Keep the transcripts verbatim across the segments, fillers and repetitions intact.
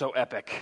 so epic.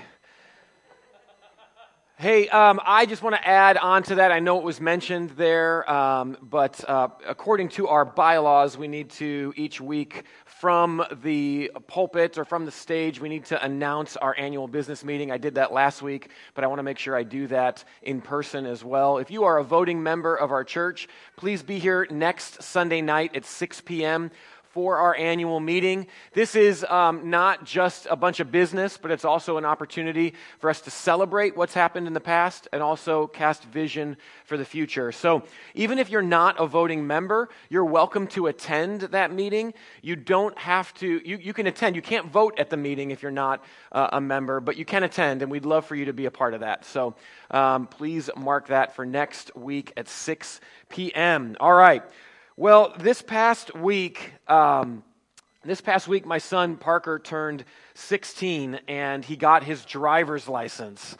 Hey, um, I just want to add on to that. I know it was mentioned there, um, but uh, according to our bylaws, we need to each week from the pulpit or from the stage, we need to announce our annual business meeting. I did that last week, but I want to make sure I do that in person as well. If you are a voting member of our church, please be here next Sunday night at six p.m. for our annual meeting. This is um, not just a bunch of business, but it's also an opportunity for us to celebrate what's happened in the past and also cast vision for the future. So even if you're not a voting member, you're welcome to attend that meeting. You don't have to, you, you can attend. You can't vote at the meeting if you're not uh, a member, but you can attend, and we'd love for you to be a part of that. So um, please mark that for next week at six p.m. All right. Well, this past week, um, this past week, my son Parker turned sixteen, and he got his driver's license,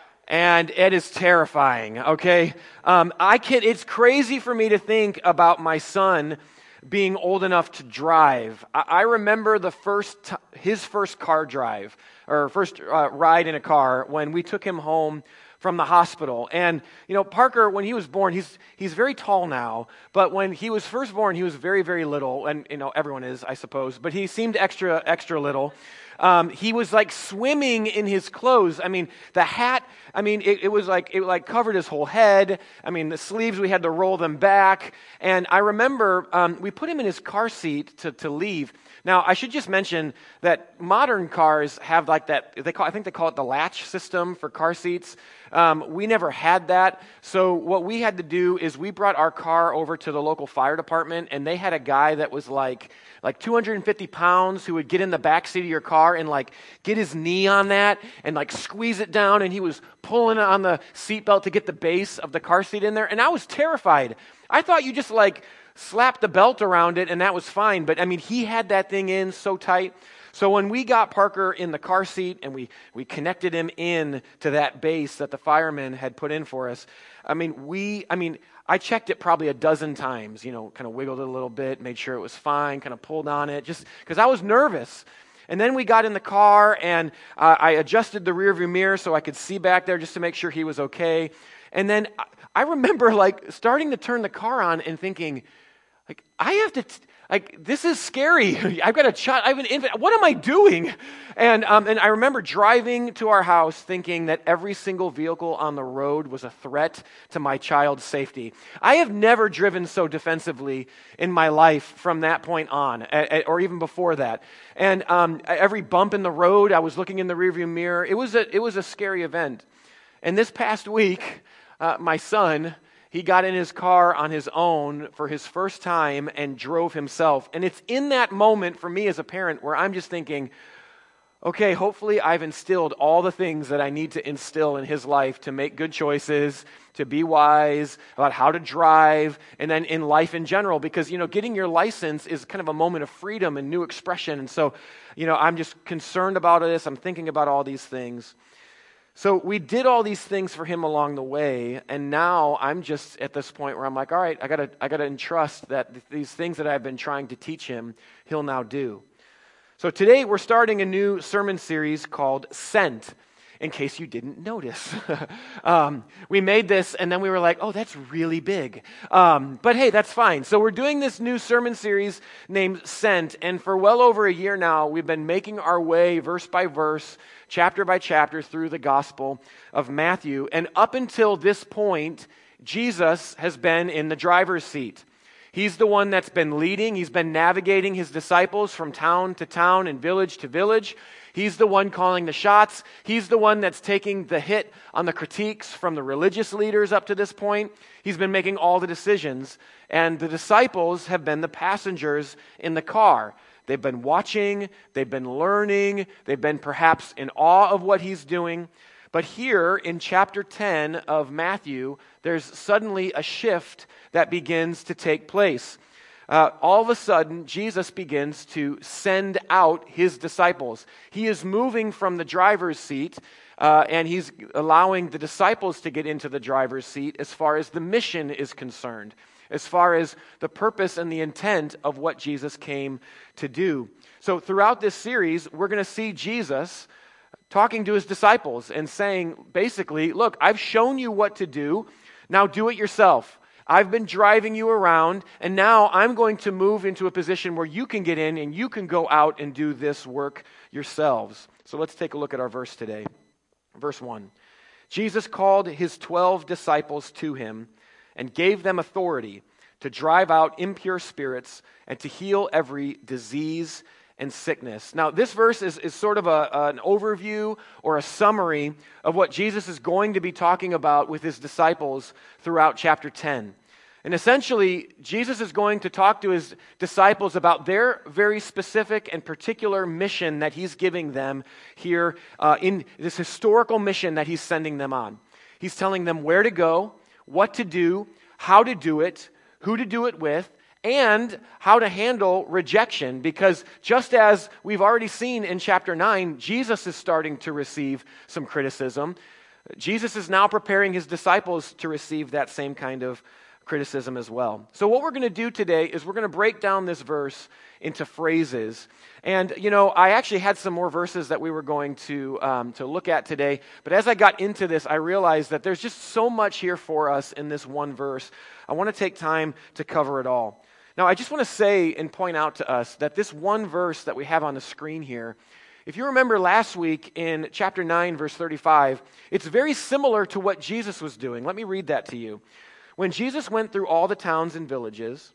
and it is terrifying. Okay, um, I can. It's crazy for me to think about my son being old enough to drive. I, I remember the first t- his first car drive or first uh, ride in a car when we took him home from the hospital. And, you know, Parker, when he was born, he's he's very tall now, but when he was first born, he was very, very little, and, you know, everyone is, I suppose, but he seemed extra, extra little. Um, he was like swimming in his clothes. I mean, the hat, I mean, it, it was like, it like covered his whole head. I mean, the sleeves, we had to roll them back. And I remember um, we put him in his car seat to, to leave. Now, I should just mention that modern cars have like that, they call, I think they call it the latch system for car seats. Um, we never had that. So what we had to do is we brought our car over to the local fire department, and they had a guy that was like, like two hundred fifty pounds who would get in the back seat of your car and like get his knee on that and like squeeze it down, and he was pulling on the seatbelt to get the base of the car seat in there. And I was terrified. I thought you just like slapped the belt around it and that was fine. But I mean, he had that thing in so tight. So when we got Parker in the car seat and we, we connected him in to that base that the firemen had put in for us, I mean, we, I mean, I checked it probably a dozen times, you know, kind of wiggled it a little bit, made sure it was fine, kind of pulled on it, just because I was nervous. And then we got in the car and uh, I adjusted the rearview mirror so I could see back there just to make sure he was okay. And then I, I remember like starting to turn the car on and thinking, like, I have to, t- like, this is scary. I've got a child, I have an infant. What am I doing? And um, and I remember driving to our house thinking that every single vehicle on the road was a threat to my child's safety. I have never driven so defensively in my life from that point on, a, a, or even before that. And um, every bump in the road, I was looking in the rearview mirror. It was a, it was a scary event. And this past week, uh, my son, he got in his car on his own for his first time and drove himself. And it's in that moment for me as a parent where I'm just thinking, okay, hopefully I've instilled all the things that I need to instill in his life to make good choices, to be wise about how to drive, and then in life in general. Because, you know, getting your license is kind of a moment of freedom and new expression. And so, you know, I'm just concerned about this. I'm thinking about all these things. So we did all these things for him along the way, and now I'm just at this point where I'm like, all right, I gotta, I gotta entrust that th- these things that I've been trying to teach him, he'll now do. So today we're starting a new sermon series called Sent, in case you didn't notice. um, we made this, and then we were like, oh, that's really big. Um, but hey, that's fine. So we're doing this new sermon series named Sent, and for well over a year now, we've been making our way verse by verse, chapter by chapter through the Gospel of Matthew. And up until this point, Jesus has been in the driver's seat. He's the one that's been leading. He's been navigating his disciples from town to town and village to village. He's the one calling the shots. He's the one that's taking the hit on the critiques from the religious leaders up to this point. He's been making all the decisions. And the disciples have been the passengers in the car. They've been watching, they've been learning, they've been perhaps in awe of what he's doing. But here in chapter ten of Matthew, there's suddenly a shift that begins to take place. Uh, all of a sudden, Jesus begins to send out his disciples. He is moving from the driver's seat, uh, and he's allowing the disciples to get into the driver's seat as far as the mission is concerned, as far as the purpose and the intent of what Jesus came to do. So throughout this series, we're going to see Jesus talking to his disciples and saying, basically, look, I've shown you what to do. Now do it yourself. I've been driving you around, and now I'm going to move into a position where you can get in and you can go out and do this work yourselves. So let's take a look at our verse today. Verse one. Jesus called his twelve disciples to him and gave them authority to drive out impure spirits and to heal every disease and sickness. Now, this verse is, is sort of a, an overview or a summary of what Jesus is going to be talking about with his disciples throughout chapter ten. And essentially, Jesus is going to talk to his disciples about their very specific and particular mission that he's giving them here uh, in this historical mission that he's sending them on. He's telling them where to go, what to do, how to do it, who to do it with, and how to handle rejection, because just as we've already seen in chapter nine, Jesus is starting to receive some criticism. Jesus is now preparing his disciples to receive that same kind of criticism as well. So what we're going to do today is we're going to break down this verse into phrases. And, you know, I actually had some more verses that we were going to um, to look at today, but as I got into this, I realized that there's just so much here for us in this one verse. I want to take time to cover it all. Now, I just want to say and point out to us that this one verse that we have on the screen here, if you remember last week in chapter nine, verse thirty-five, it's very similar to what Jesus was doing. Let me read that to you. When Jesus went through all the towns and villages,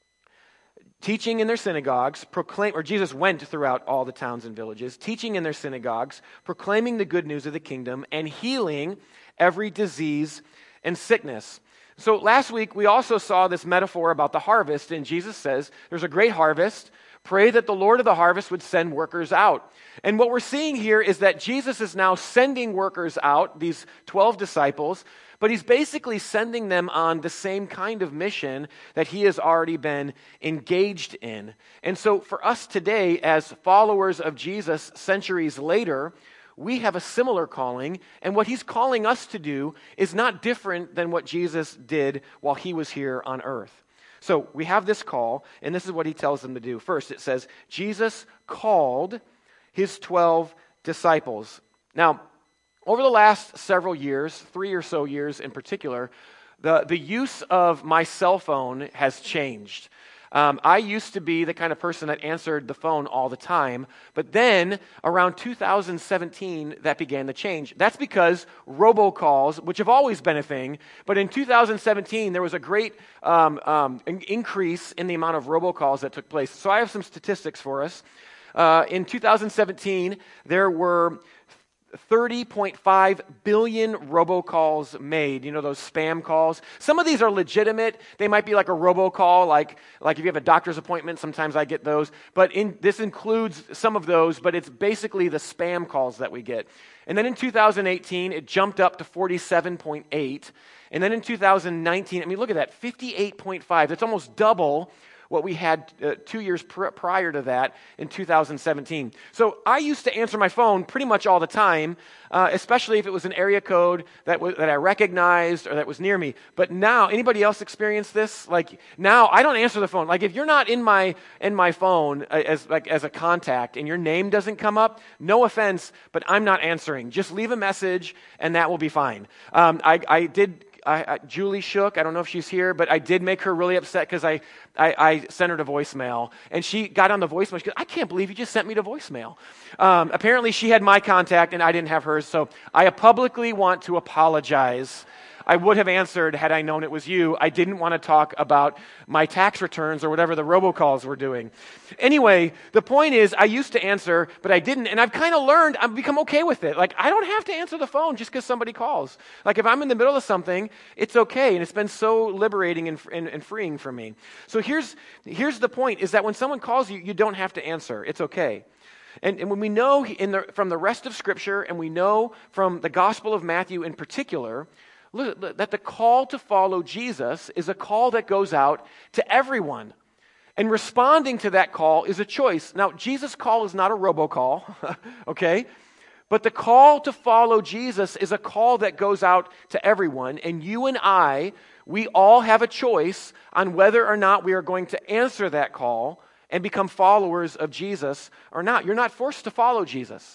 teaching in their synagogues, proclaim, or Jesus went throughout all the towns and villages, teaching in their synagogues, proclaiming the good news of the kingdom, and healing every disease and sickness. So last week, we also saw this metaphor about the harvest, and Jesus says, there's a great harvest. Pray that the Lord of the harvest would send workers out. And what we're seeing here is that Jesus is now sending workers out, these twelve disciples, but he's basically sending them on the same kind of mission that he has already been engaged in. And so for us today, as followers of Jesus centuries later, we have a similar calling, and what he's calling us to do is not different than what Jesus did while he was here on earth. So we have this call, and this is what he tells them to do. First, it says, Jesus called his twelve disciples. Now, over the last several years, three or so years in particular, the, the use of my cell phone has changed. Um, I used to be the kind of person that answered the phone all the time, but then around two thousand seventeen, that began to change. That's because robocalls, which have always been a thing, but in two thousand seventeen, there was a great um, um, increase in the amount of robocalls that took place. So I have some statistics for us. Uh, in two thousand seventeen, there were thirty point five billion robocalls made. You know, those spam calls. Some of these are legitimate. They might be like a robocall, like, like if you have a doctor's appointment, sometimes I get those. But in, this includes some of those, but it's basically the spam calls that we get. And then in two thousand eighteen, it jumped up to forty-seven point eight. And then in two thousand nineteen, I mean, look at that, fifty-eight point five. That's almost double what we had uh, two years pr- prior to that in two thousand seventeen. So I used to answer my phone pretty much all the time, uh, especially if it was an area code that w- that I recognized or that was near me. But now, anybody else experience this? Like now, I don't answer the phone. Like if you're not in my in my phone uh, as like as a contact and your name doesn't come up, no offense, but I'm not answering. Just leave a message and that will be fine. Um, I, I did. I, I, Julie Shook, I don't know if she's here, but I did make her really upset because I, I, I sent her to voicemail. And she got on the voicemail. She goes, I can't believe you just sent me to voicemail. Um, apparently she had my contact and I didn't have hers. So I publicly want to apologize. I would have answered had I known it was you. I didn't want to talk about my tax returns or whatever the robocalls were doing. Anyway, the point is I used to answer, but I didn't. And I've kind of learned, I've become okay with it. Like, I don't have to answer the phone just because somebody calls. Like, if I'm in the middle of something, it's okay. And it's been so liberating and, and, and freeing for me. So here's, here's the point, is that when someone calls you, you don't have to answer. It's okay. And, and when we know in the, from the rest of Scripture, and we know from the Gospel of Matthew in particular, look, look, that the call to follow Jesus is a call that goes out to everyone. And responding to that call is a choice. Now, Jesus' call is not a robocall, okay? But the call to follow Jesus is a call that goes out to everyone. And you and I, we all have a choice on whether or not we are going to answer that call and become followers of Jesus or not. You're not forced to follow Jesus.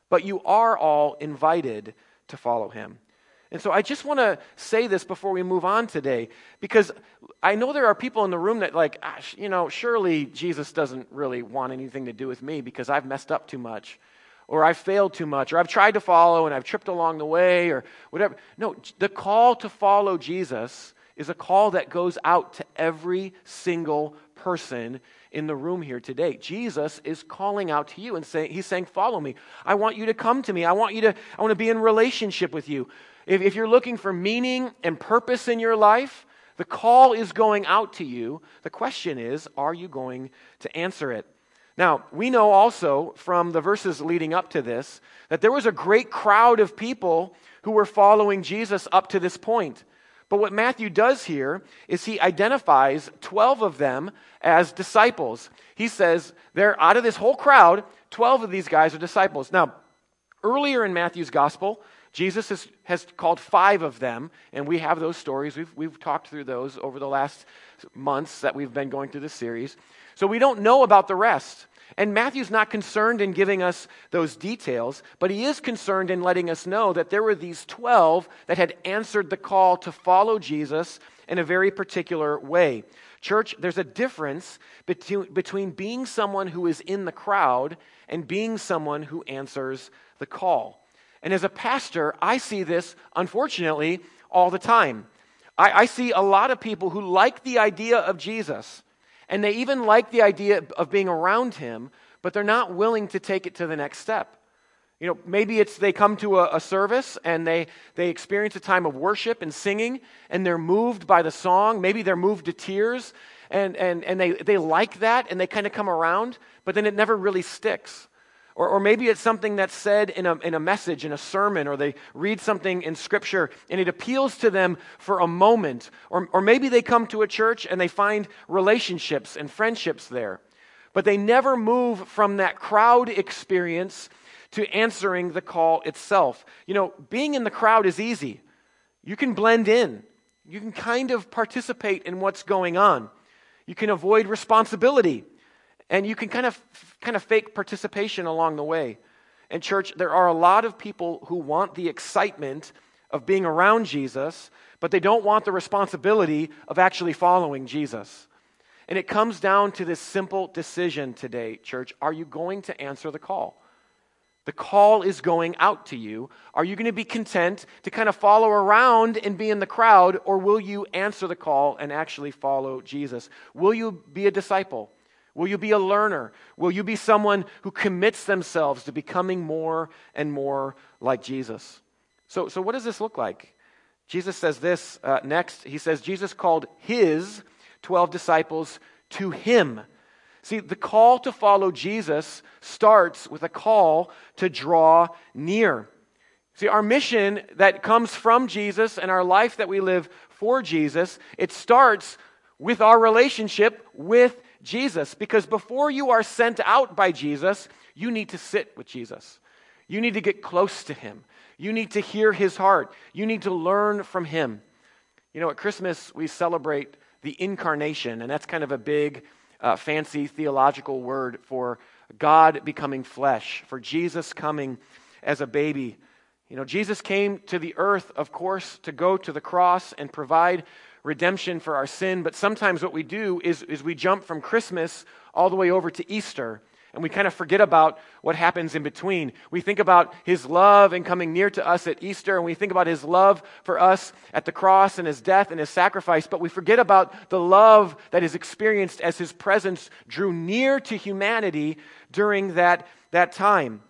but you are all invited to follow him. And so I just want to say this before we move on today, because I know there are people in the room that like, ah, you know, surely Jesus doesn't really want anything to do with me because I've messed up too much, or I've failed too much, or I've tried to follow and I've tripped along the way, or whatever. No, the call to follow Jesus is a call that goes out to every single person in the room here today. Jesus is calling out to you and saying, he's saying, follow me. I want you to come to me. I want you to, I want to be in relationship with you. If, if you're looking for meaning and purpose in your life, the call is going out to you. The question is, are you going to answer it? Now, we know also from the verses leading up to this that there was a great crowd of people who were following Jesus up to this point. But what Matthew does here is he identifies twelve of them as disciples. He says they're out of this whole crowd, twelve of these guys are disciples. Now, earlier in Matthew's gospel, Jesus has, has called five of them, and we have those stories. We've, we've talked through those over the last months that we've been going through this series. So we don't know about the rest. And Matthew's not concerned in giving us those details, but he is concerned in letting us know that there were these twelve that had answered the call to follow Jesus in a very particular way. Church, there's a difference between, between being someone who is in the crowd and being someone who answers the call. And as a pastor, I see this, unfortunately, all the time. I, I see a lot of people who like the idea of Jesus, and they even like the idea of being around him, but they're not willing to take it to the next step. You know, maybe it's they come to a, a service and they, they experience a time of worship and singing, and they're moved by the song. Maybe they're moved to tears, and, and, and they, they like that, and they kind of come around, but then it never really sticks. Or, or maybe it's something that's said in a, in a message, in a sermon, or they read something in Scripture, and it appeals to them for a moment. Or, or maybe they come to a church and they find relationships and friendships there. But they never move from that crowd experience to answering the call itself. You know, being in the crowd is easy. You can blend in. You can kind of participate in what's going on. You can avoid responsibility. And you can kind of kind of fake participation along the way. And church, there are a lot of people who want the excitement of being around Jesus, but they don't want the responsibility of actually following Jesus. And it comes down to this simple decision today, church. Are you going to answer the call? The call is going out to you. Are you going to be content to kind of follow around and be in the crowd, or will you answer the call and actually follow Jesus? Will you be a disciple? Will you be a learner? Will you be someone who commits themselves to becoming more and more like Jesus? So, so what does this look like? Jesus says this uh, next. He says, Jesus called his twelve disciples to him. See, the call to follow Jesus starts with a call to draw near. See, our mission that comes from Jesus and our life that we live for Jesus, it starts with our relationship with Jesus. Because before you are sent out by Jesus, you need to sit with Jesus. You need to get close to him. You need to hear his heart. You need to learn from him. You know, at Christmas, we celebrate the incarnation, and that's kind of a big, uh, fancy theological word for God becoming flesh, for Jesus coming as a baby. You know, Jesus came to the earth, of course, to go to the cross and provide redemption for our sin, but sometimes what we do is, is we jump from Christmas all the way over to Easter, and we kind of forget about what happens in between. We think about his love and coming near to us at Easter, and we think about his love for us at the cross and his death and his sacrifice, but we forget about the love that is experienced as his presence drew near to humanity during that, that time.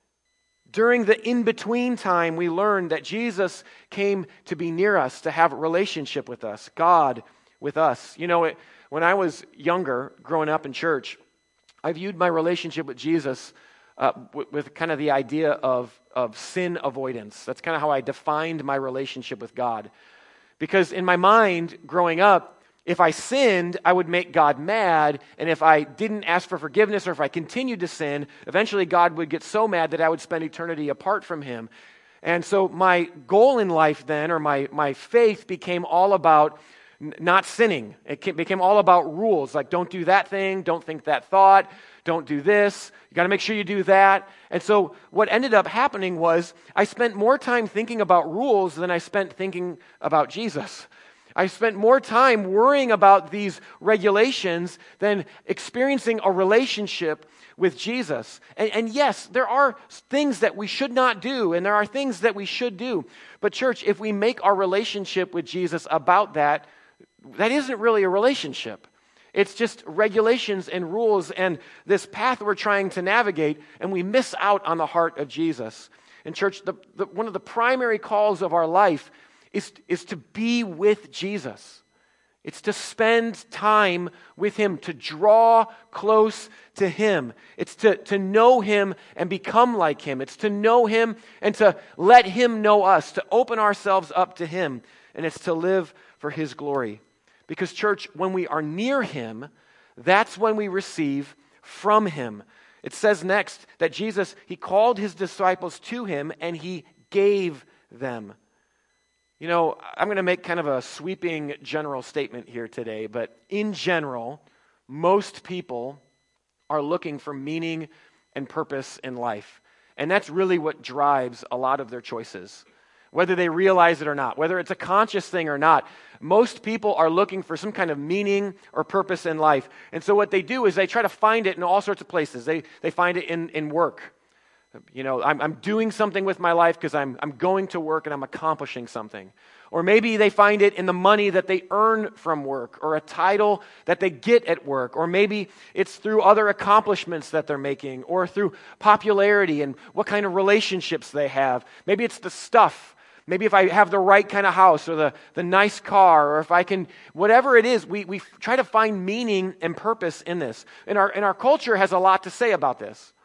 During the in-between time, we learned that Jesus came to be near us, to have a relationship with us, God with us. You know, it, when I was younger, growing up in church, I viewed my relationship with Jesus uh, with, with kind of the idea of, of sin avoidance. That's kind of how I defined my relationship with God. Because in my mind, growing up, if I sinned, I would make God mad, and if I didn't ask for forgiveness or if I continued to sin, eventually God would get so mad that I would spend eternity apart from him. And so my goal in life then, or my, my faith became all about n- not sinning. It ca- became all about rules, like don't do that thing, don't think that thought, don't do this, you got to make sure you do that. And so what ended up happening was I spent more time thinking about rules than I spent thinking about Jesus. I spent more time worrying about these regulations than experiencing a relationship with Jesus. And, and yes, there are things that we should not do, and there are things that we should do. But church, if we make our relationship with Jesus about that, that isn't really a relationship. It's just regulations and rules and this path we're trying to navigate, and we miss out on the heart of Jesus. And church, the, the, one of the primary calls of our life is, is to be with Jesus. It's to spend time with Him, to draw close to Him. It's to, to know Him and become like Him. It's to know Him and to let Him know us, to open ourselves up to Him. And it's to live for His glory. Because church, when we are near Him, that's when we receive from Him. It says next that Jesus, He called His disciples to Him and He gave them. You know, I'm going to make kind of a sweeping general statement here today, but in general, most people are looking for meaning and purpose in life. And that's really what drives a lot of their choices, whether they realize it or not, whether it's a conscious thing or not. Most people are looking for some kind of meaning or purpose in life. And so what they do is they try to find it in all sorts of places. They they find it in, in work. You know, I'm, I'm doing something with my life because I'm, I'm going to work and I'm accomplishing something. Or maybe they find it in the money that they earn from work, or a title that they get at work. Or maybe it's through other accomplishments that they're making, or through popularity and what kind of relationships they have. Maybe it's the stuff. Maybe if I have the right kind of house, or the, the nice car, or if I can, whatever it is, we, we try to find meaning and purpose in this. And our, and our culture has a lot to say about this.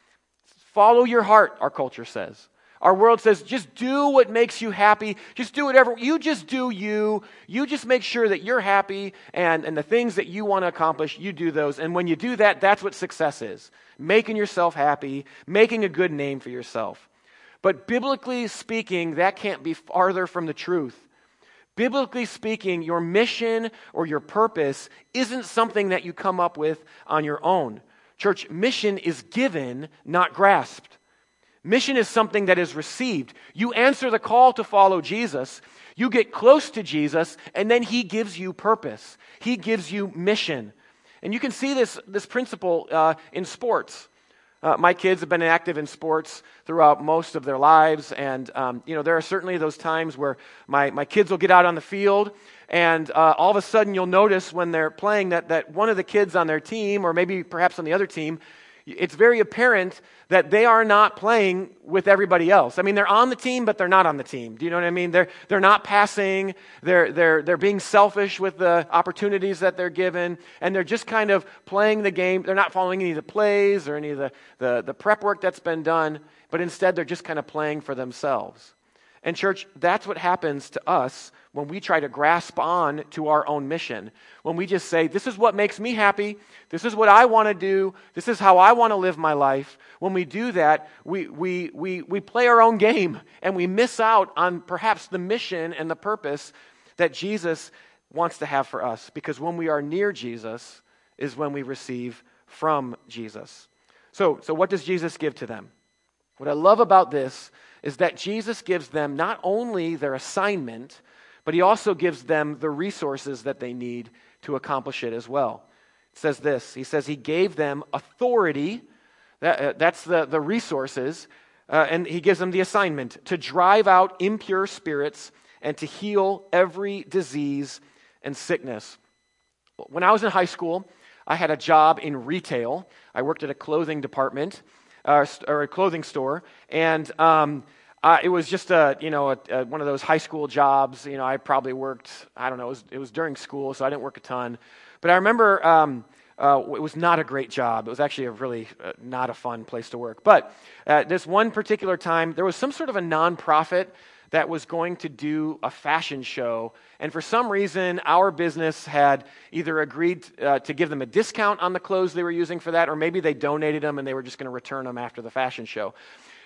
Follow your heart, our culture says. Our world says, just do what makes you happy. Just do whatever. You just do you. You just make sure that you're happy, and, and the things that you want to accomplish, you do those. And when you do that, that's what success is. Making yourself happy, making a good name for yourself. But biblically speaking, that can't be farther from the truth. Biblically speaking, your mission or your purpose isn't something that you come up with on your own. Church, mission is given, not grasped. Mission is something that is received. You answer the call to follow Jesus, you get close to Jesus, and then He gives you purpose. He gives you mission. And you can see this, this principle uh, in sports. Uh, my kids have been active in sports throughout most of their lives, and um, you know there are certainly those times where my, my kids will get out on the field, and uh, all of a sudden you'll notice when they're playing that, that one of the kids on their team, or maybe perhaps on the other team, it's very apparent that they are not playing with everybody else. I mean, they're on the team, but they're not on the team. Do you know what I mean? They're they're not passing. They're they're they're being selfish with the opportunities that they're given, and they're just kind of playing the game. They're not following any of the plays or any of the the, the prep work that's been done, but instead they're just kind of playing for themselves. And church, that's what happens to us when we try to grasp on to our own mission. When we just say, this is what makes me happy, this is what I want to do, this is how I want to live my life. When we do that, we, we, we, we play our own game, and we miss out on perhaps the mission and the purpose that Jesus wants to have for us. Because when we are near Jesus is when we receive from Jesus. So, so what does Jesus give to them? What I love about this is that Jesus gives them not only their assignment, but He also gives them the resources that they need to accomplish it as well. It says this, He says He gave them authority, that, uh, that's the, the resources, uh, and He gives them the assignment to drive out impure spirits and to heal every disease and sickness. When I was in high school, I had a job in retail. I worked at a clothing department, uh, or a clothing store, and um, Uh, it was just a, you know, a, a, one of those high school jobs. You know, I probably worked, I don't know, it was, it was during school, so I didn't work a ton. But I remember um, uh, it was not a great job. It was actually a really uh, not a fun place to work. But uh, this one particular time, there was some sort of a nonprofit that was going to do a fashion show. And for some reason, our business had either agreed uh, to give them a discount on the clothes they were using for that, or maybe they donated them and they were just going to return them after the fashion show.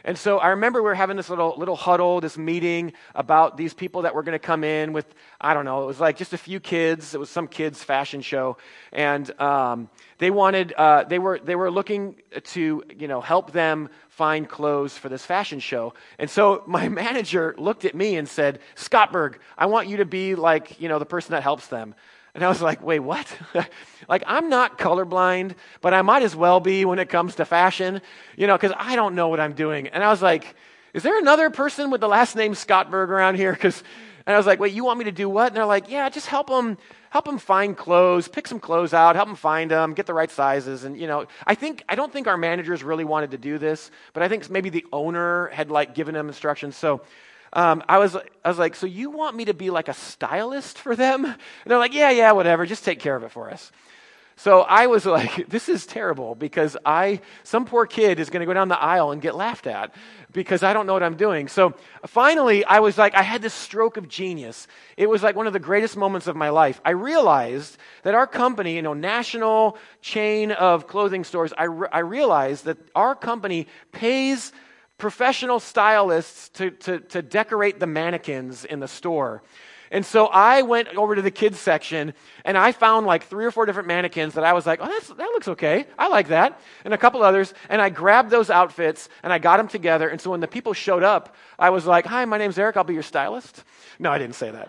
And so I remember we were having this little little huddle, this meeting about these people that were going to come in with, I don't know, it was like just a few kids. It was some kids' fashion show, and um, they wanted, uh, they were they were looking to, you know, help them find clothes for this fashion show. And so my manager looked at me and said, "Scottberg, I want you to be like, you know, the person that helps them." And I was like, wait, what? Like, I'm not colorblind, but I might as well be when it comes to fashion, you know, because I don't know what I'm doing. And I was like, is there another person with the last name Scottberg around here? Because, and I was like, wait, you want me to do what? And they're like, yeah, just help them, help them find clothes, pick some clothes out, help them find them, get the right sizes. And, you know, I think, I don't think our managers really wanted to do this, but I think maybe the owner had like given them instructions. So Um, I was I was like, so you want me to be like a stylist for them? And they're like, yeah, yeah, whatever, just take care of it for us. So I was like, this is terrible because I, some poor kid is going to go down the aisle and get laughed at because I don't know what I'm doing. So finally, I was like, I had this stroke of genius. It was like one of the greatest moments of my life. I realized that our company, you know, national chain of clothing stores, I, re- I realized that our company pays professional stylists to, to, to decorate the mannequins in the store. And so I went over to the kids section and I found like three or four different mannequins that I was like, oh, that's, that looks okay. I like that. And a couple others. And I grabbed those outfits and I got them together. And so when the people showed up, I was like, hi, my name's Eric. I'll be your stylist. No, I didn't say that.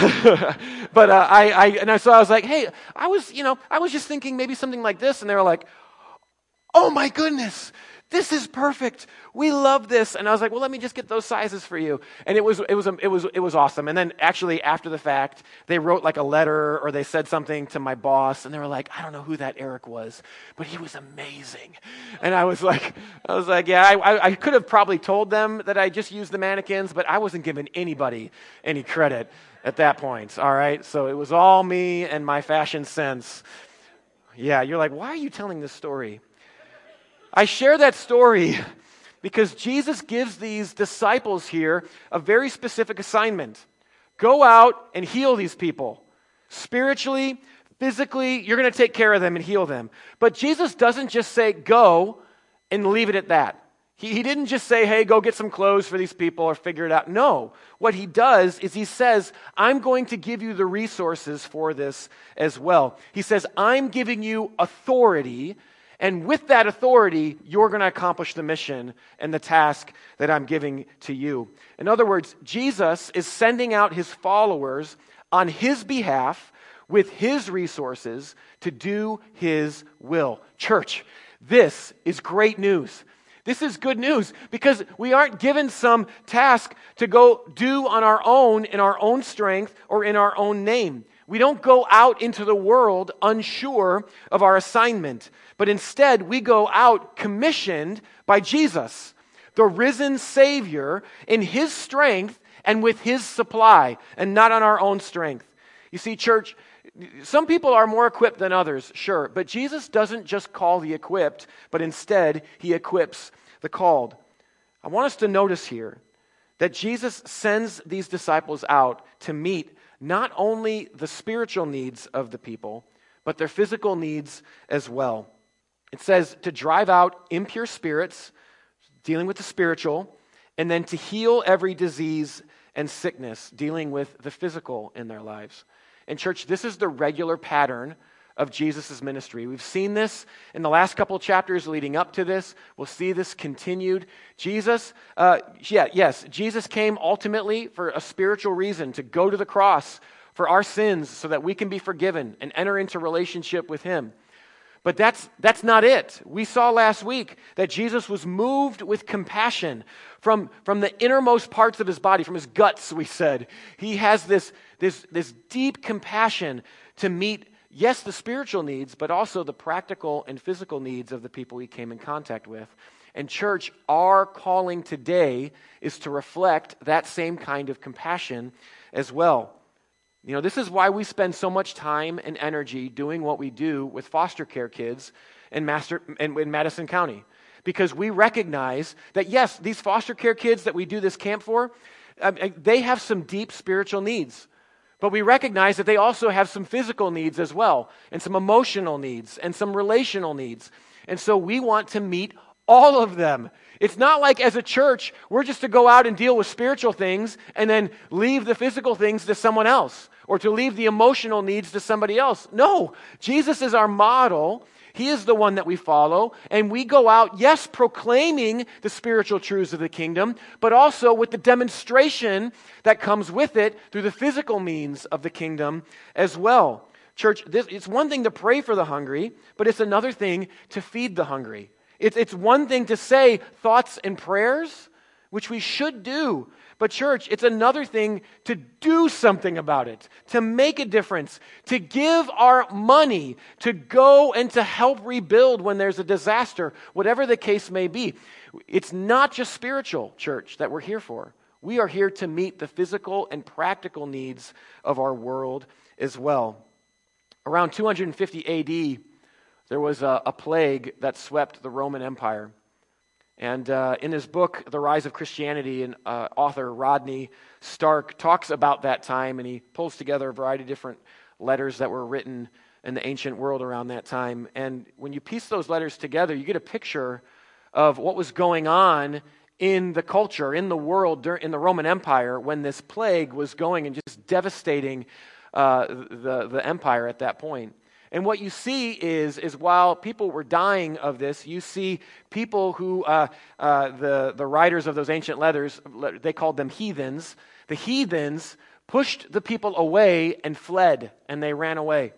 but uh, I, I, and I, so I was like, hey, I was, you know, I was just thinking maybe something like this. And they were like, oh my goodness, this is perfect. We love this. And I was like, well, let me just get those sizes for you. And it was it was it was it was awesome. And then actually after the fact, they wrote like a letter or they said something to my boss and they were like, I don't know who that Eric was, but he was amazing. And I was like, I was like, yeah, I, I could have probably told them that I just used the mannequins, but I wasn't giving anybody any credit at that point. All right. So it was all me and my fashion sense. Yeah, you're like, why are you telling this story? I share that story because Jesus gives these disciples here a very specific assignment. Go out and heal these people. Spiritually, physically, you're going to take care of them and heal them. But Jesus doesn't just say, go and leave it at that. He, he didn't just say, hey, go get some clothes for these people or figure it out. No. What he does is he says, I'm going to give you the resources for this as well. He says, I'm giving you authority. And with that authority, you're going to accomplish the mission and the task that I'm giving to you. In other words, Jesus is sending out his followers on his behalf with his resources to do his will. Church, this is great news. This is good news because we aren't given some task to go do on our own in our own strength or in our own name. We don't go out into the world unsure of our assignment, but instead we go out commissioned by Jesus, the risen Savior, in his strength and with his supply, and not on our own strength. You see, church, some people are more equipped than others, sure, but Jesus doesn't just call the equipped, but instead he equips the called. I want us to notice here that Jesus sends these disciples out to meet not only the spiritual needs of the people, but their physical needs as well. It says to drive out impure spirits, dealing with the spiritual, and then to heal every disease and sickness, dealing with the physical in their lives. And church, this is the regular pattern of Jesus' ministry. We've seen this in the last couple of chapters leading up to this. We'll see this continued. Jesus, uh, yeah, yes, Jesus came ultimately for a spiritual reason, to go to the cross for our sins so that we can be forgiven and enter into relationship with him. But that's that's not it. We saw last week that Jesus was moved with compassion from, from the innermost parts of his body, from his guts, we said. He has this, this, this deep compassion to meet, yes, the spiritual needs, but also the practical and physical needs of the people he came in contact with. And church, our calling today is to reflect that same kind of compassion as well. You know, this is why we spend so much time and energy doing what we do with foster care kids in, Master, in, in Madison County. Because we recognize that, yes, these foster care kids that we do this camp for, um, they have some deep spiritual needs. But we recognize that they also have some physical needs as well, and some emotional needs, and some relational needs. And so we want to meet All of them. It's not like as a church, we're just to go out and deal with spiritual things and then leave the physical things to someone else or to leave the emotional needs to somebody else. No, Jesus is our model. He is the one that we follow, and we go out, yes, proclaiming the spiritual truths of the kingdom, but also with the demonstration that comes with it through the physical means of the kingdom as well. Church, this, it's one thing to pray for the hungry, but it's another thing to feed the hungry. It's, it's one thing to say thoughts and prayers, which we should do. But church, it's another thing to do something about it, to make a difference, to give our money, to go and to help rebuild when there's a disaster, whatever the case may be. It's not just spiritual, church, that we're here for. We are here to meet the physical and practical needs of our world as well. Around two hundred fifty A D, there was a, a plague that swept the Roman Empire. And uh, in his book, The Rise of Christianity, an uh, author, Rodney Stark, talks about that time, and he pulls together a variety of different letters that were written in the ancient world around that time. And when you piece those letters together, you get a picture of what was going on in the culture, in the world, in the Roman Empire, when this plague was going and just devastating uh, the, the empire at that point. And what you see is, is while people were dying of this, you see people who, uh, uh, the, the writers of those ancient letters, they called them heathens. The heathens pushed the people away and fled, and they ran away.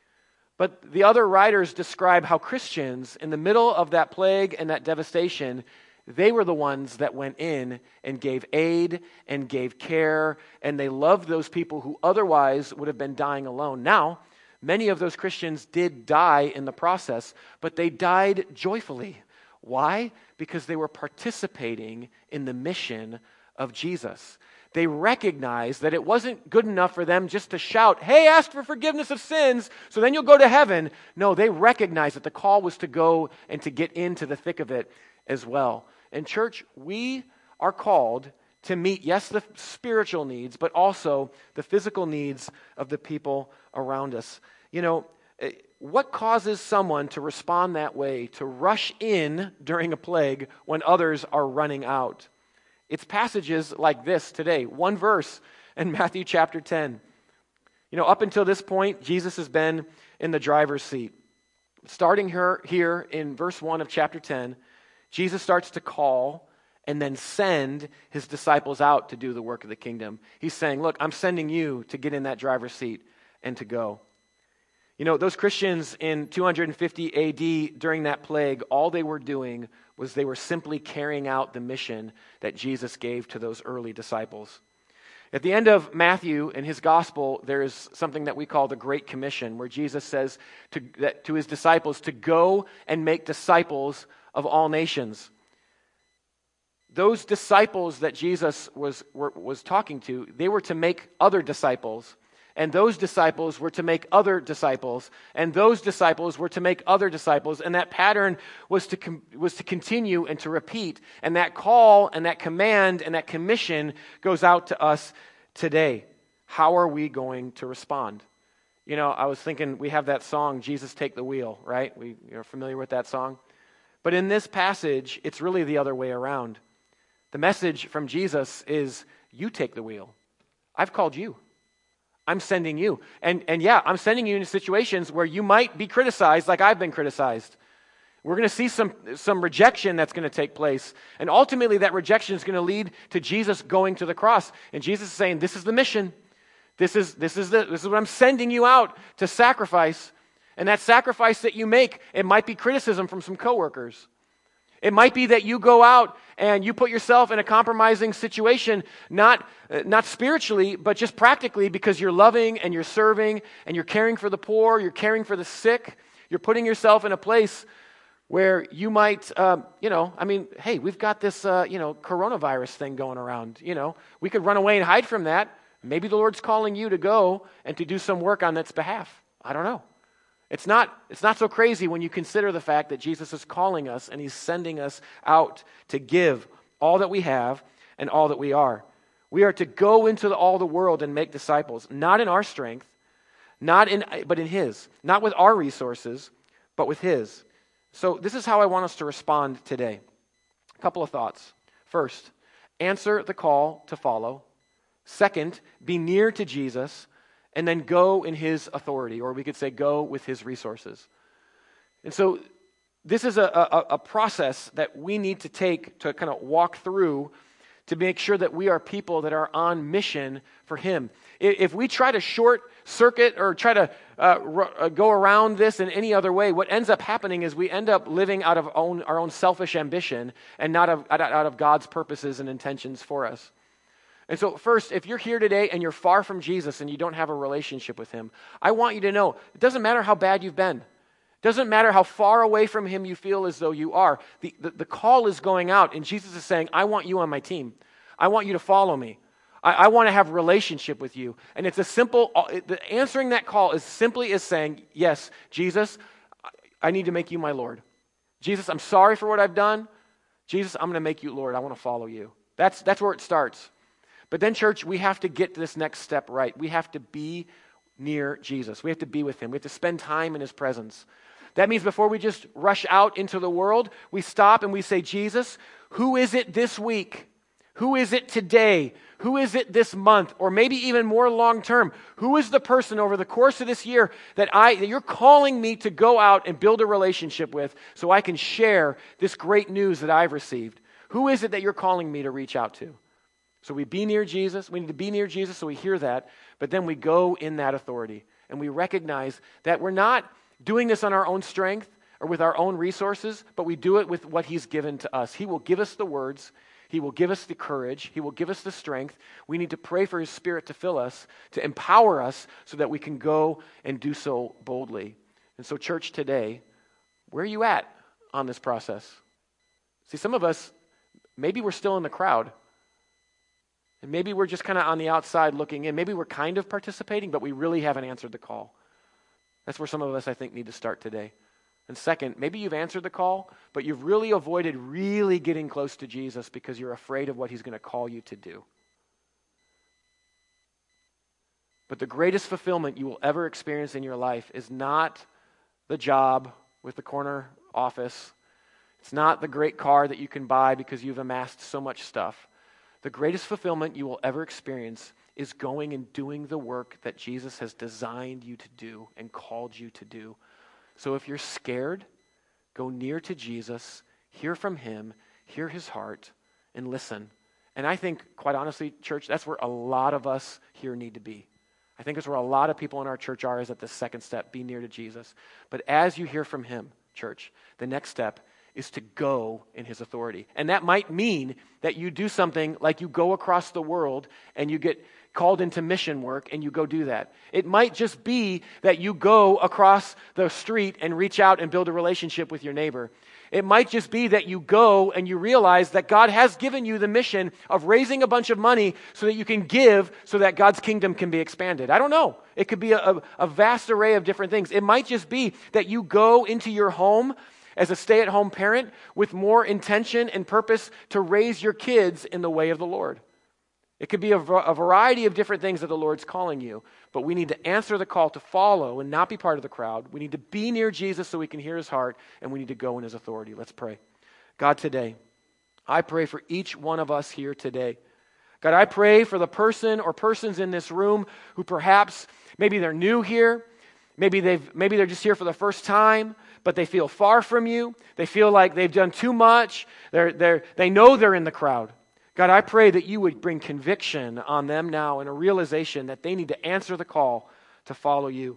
But the other writers describe how Christians, in the middle of that plague and that devastation, they were the ones that went in and gave aid and gave care, and they loved those people who otherwise would have been dying alone. Now, many of those Christians did die in the process, but they died joyfully. Why? Because they were participating in the mission of Jesus. They recognized that it wasn't good enough for them just to shout, hey, ask for forgiveness of sins, so then you'll go to heaven. No, they recognized that the call was to go and to get into the thick of it as well. And church, we are called to meet, yes, the spiritual needs, but also the physical needs of the people around us. You know, what causes someone to respond that way, to rush in during a plague when others are running out? It's passages like this today, one verse in Matthew chapter ten. You know, up until this point, Jesus has been in the driver's seat. Starting here, here in verse one of chapter ten, Jesus starts to call and then send his disciples out to do the work of the kingdom. He's saying, look, I'm sending you to get in that driver's seat and to go. You know, those Christians in two hundred fifty A D during that plague, all they were doing was they were simply carrying out the mission that Jesus gave to those early disciples. At the end of Matthew, in his gospel, there is something that we call the Great Commission, where Jesus says to, that, to his disciples to go and make disciples of all nations. Those disciples that Jesus was, were, was talking to, they were to make other disciples. And those disciples were to make other disciples. And those disciples were to make other disciples. And that pattern was to com- was to continue and to repeat. And that call and that command and that commission goes out to us today. How are we going to respond? You know, I was thinking we have that song, Jesus Take the Wheel, right? We are familiar with that song. But in this passage, it's really the other way around. The message from Jesus is, you take the wheel. I've called you. I'm sending you. And, and yeah, I'm sending you into situations where you might be criticized like I've been criticized. We're going to see some, some rejection that's going to take place. And ultimately, that rejection is going to lead to Jesus going to the cross. And Jesus is saying, this is the mission. This is, this is, the, this is what I'm sending you out to sacrifice. And that sacrifice that you make, it might be criticism from some coworkers. It might be that you go out and you put yourself in a compromising situation, not, uh, not spiritually, but just practically, because you're loving and you're serving and you're caring for the poor, you're caring for the sick. You're putting yourself in a place where you might, um, you know, I mean, hey, we've got this, uh, you know, coronavirus thing going around. You know, we could run away and hide from that. Maybe the Lord's calling you to go and to do some work on its behalf. I don't know. It's not, it's not so crazy when you consider the fact that Jesus is calling us and he's sending us out to give all that we have and all that we are. We are to go into the, all the world and make disciples, not in our strength, not in, but in his. Not with our resources, but with his. So this is how I want us to respond today. A couple of thoughts. First, answer the call to follow. Second, be near to Jesus, and then go in his authority, or we could say go with his resources. And so this is a, a, a process that we need to take to kind of walk through to make sure that we are people that are on mission for him. If we try to short circuit or try to uh, r- go around this in any other way, what ends up happening is we end up living out of own, our own selfish ambition and not of, out of God's purposes and intentions for us. And so first, if you're here today and you're far from Jesus and you don't have a relationship with him, I want you to know, it doesn't matter how bad you've been. It doesn't matter how far away from him you feel as though you are. The, the, the call is going out, and Jesus is saying, I want you on my team. I want you to follow me. I, I want to have a relationship with you. And it's a simple, the, answering that call is simply as saying, yes, Jesus, I need to make you my Lord. Jesus, I'm sorry for what I've done. Jesus, I'm going to make you Lord. I want to follow you. That's, that's where it starts. But then, church, we have to get this next step right. We have to be near Jesus. We have to be with him. We have to spend time in his presence. That means before we just rush out into the world, we stop and we say, Jesus, who is it this week? Who is it today? Who is it this month? Or maybe even more long term? Who is the person over the course of this year that I that you're calling me to go out and build a relationship with so I can share this great news that I've received? Who is it that you're calling me to reach out to? So we be near Jesus. We need to be near Jesus so we hear that. But then we go in that authority. And we recognize that we're not doing this on our own strength or with our own resources, but we do it with what he's given to us. He will give us the words. He will give us the courage. He will give us the strength. We need to pray for his Spirit to fill us, to empower us so that we can go and do so boldly. And so, church, today, where are you at on this process? See, some of us, maybe we're still in the crowd. And maybe we're just kind of on the outside looking in. Maybe we're kind of participating, but we really haven't answered the call. That's where some of us, I think, need to start today. And second, maybe you've answered the call, but you've really avoided really getting close to Jesus because you're afraid of what he's going to call you to do. But the greatest fulfillment you will ever experience in your life is not the job with the corner office. It's not the great car that you can buy because you've amassed so much stuff. The greatest fulfillment you will ever experience is going and doing the work that Jesus has designed you to do and called you to do. So if you're scared, go near to Jesus, hear from him, hear his heart, and listen. And I think, quite honestly, church, that's where a lot of us here need to be. I think that's where a lot of people in our church are, is at the second step, be near to Jesus. But as you hear from him, church, the next step is to go in his authority. And that might mean that you do something like you go across the world and you get called into mission work and you go do that. It might just be that you go across the street and reach out and build a relationship with your neighbor. It might just be that you go and you realize that God has given you the mission of raising a bunch of money so that you can give so that God's kingdom can be expanded. I don't know. It could be a, a vast array of different things. It might just be that you go into your home as a stay-at-home parent with more intention and purpose to raise your kids in the way of the Lord. It could be a, a variety of different things that the Lord's calling you, but we need to answer the call to follow and not be part of the crowd. We need to be near Jesus so we can hear his heart, and we need to go in his authority. Let's pray. God, today, I pray for each one of us here today. God, I pray for the person or persons in this room who perhaps, maybe they're new here, maybe they've maybe they're just here for the first time, but they feel far from you. They feel like they've done too much. They're, they're, they know they're in the crowd. God, I pray that you would bring conviction on them now and a realization that they need to answer the call to follow you.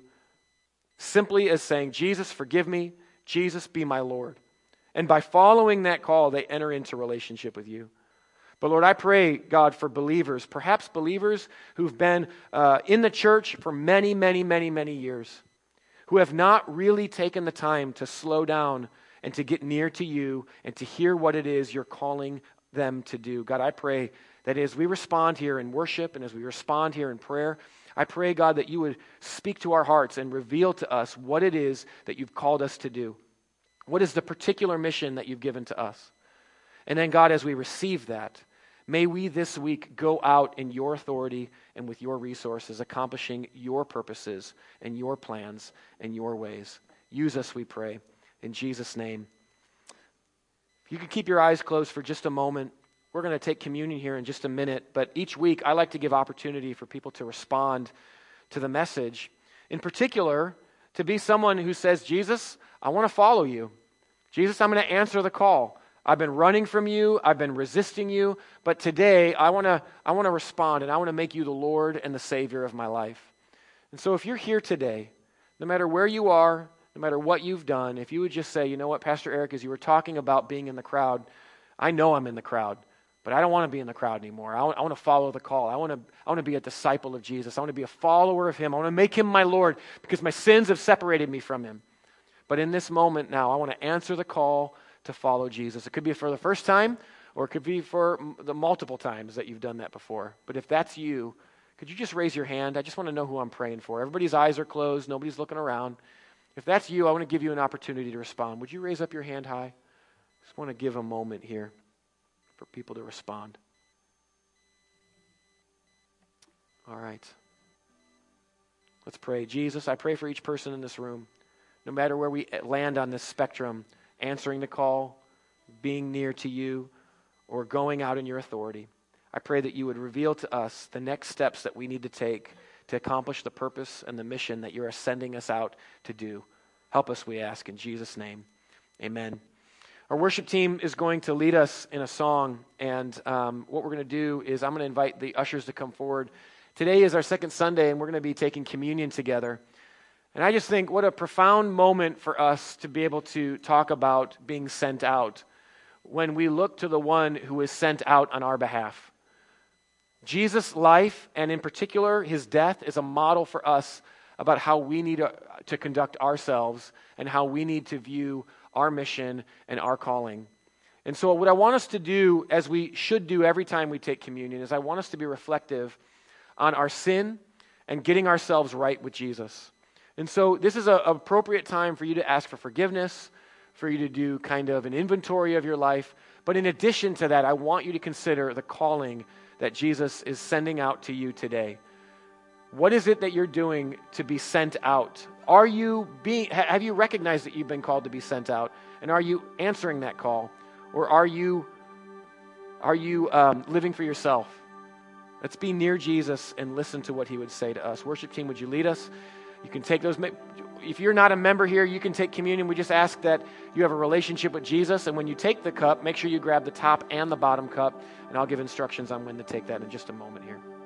Simply as saying, Jesus, forgive me. Jesus, be my Lord. And by following that call, they enter into relationship with you. But Lord, I pray, God, for believers, perhaps believers who've been uh, in the church for many, many, many, many years, who have not really taken the time to slow down and to get near to you and to hear what it is you're calling them to do. God, I pray that as we respond here in worship and as we respond here in prayer, I pray, God, that you would speak to our hearts and reveal to us what it is that you've called us to do. What is the particular mission that you've given to us? And then, God, as we receive that, may we this week go out in your authority and with your resources, accomplishing your purposes and your plans and your ways. Use us, we pray. in Jesus' name. If you could keep your eyes closed for just a moment. We're going to take communion here in just a minute, but each week I like to give opportunity for people to respond to the message. In particular, to be someone who says, Jesus, I want to follow you. Jesus, I'm going to answer the call. I've been running from you. I've been resisting you. But today, I want to I want to respond, and I want to make you the Lord and the Savior of my life. And so if you're here today, no matter where you are, no matter what you've done, if you would just say, you know what, Pastor Eric, as you were talking about being in the crowd, I know I'm in the crowd, but I don't want to be in the crowd anymore. I want, I want to follow the call. I want to I want to be a disciple of Jesus. I want to be a follower of him. I want to make him my Lord because my sins have separated me from him. But in this moment now, I want to answer the call to follow Jesus. It could be for the first time, or it could be for the multiple times that you've done that before. But if that's you, could you just raise your hand? I just want to know who I'm praying for. Everybody's eyes are closed. Nobody's looking around. If that's you, I want to give you an opportunity to respond. Would you raise up your hand high? Just want to give a moment here for people to respond. All right. Let's pray. Jesus, I pray for each person in this room. No matter where we land on this spectrum, answering the call, being near to you, or going out in your authority, I pray that you would reveal to us the next steps that we need to take to accomplish the purpose and the mission that you're sending us out to do. Help us, we ask, in Jesus' name. Amen. Our worship team is going to lead us in a song, and um, what we're going to do is I'm going to invite the ushers to come forward. Today is our second Sunday, and we're going to be taking communion together. And I just think what a profound moment for us to be able to talk about being sent out when we look to the one who is sent out on our behalf. Jesus' life, and in particular his death, is a model for us about how we need to, to conduct ourselves and how we need to view our mission and our calling. And so what I want us to do, as we should do every time we take communion, is I want us to be reflective on our sin and getting ourselves right with Jesus. And so this is an appropriate time for you to ask for forgiveness, for you to do kind of an inventory of your life. But in addition to that, I want you to consider the calling that Jesus is sending out to you today. What is it that you're doing to be sent out? Are you being, have you recognized that you've been called to be sent out? And are you answering that call? Or are you, are you um, living for yourself? Let's be near Jesus and listen to what he would say to us. Worship team, would you lead us? You can take those. If you're not a member here, you can take communion. We just ask that you have a relationship with Jesus. And when you take the cup, make sure you grab the top and the bottom cup. And I'll give instructions on when to take that in just a moment here.